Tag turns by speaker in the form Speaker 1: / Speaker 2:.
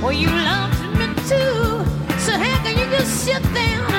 Speaker 1: Well, you loved me too. So how can you just sit there